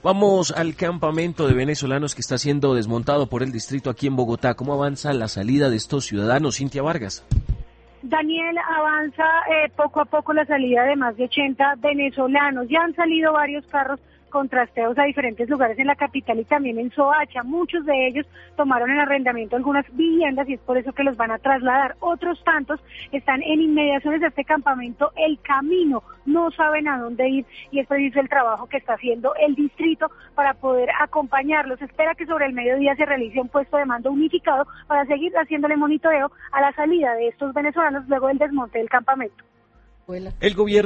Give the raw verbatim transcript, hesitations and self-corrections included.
Vamos al campamento de venezolanos que está siendo desmontado por el distrito aquí en Bogotá. ¿Cómo avanza la salida de estos ciudadanos, Cintia Vargas? Daniel, avanza eh, poco a poco la salida de más de ochenta venezolanos. Ya han salido varios carros con trasteos a diferentes lugares en la capital y también en Soacha. Muchos de ellos tomaron en arrendamiento algunas viviendas y es por eso que los van a trasladar. Otros tantos están en inmediaciones de este campamento El Camino, no saben a dónde ir y es preciso el trabajo que está haciendo el distrito para poder acompañarlos. Espera que sobre el mediodía se realice un puesto de mando unificado para seguir haciéndole monitoreo a la salida de estos venezolanos luego del desmonte del campamento. El gobierno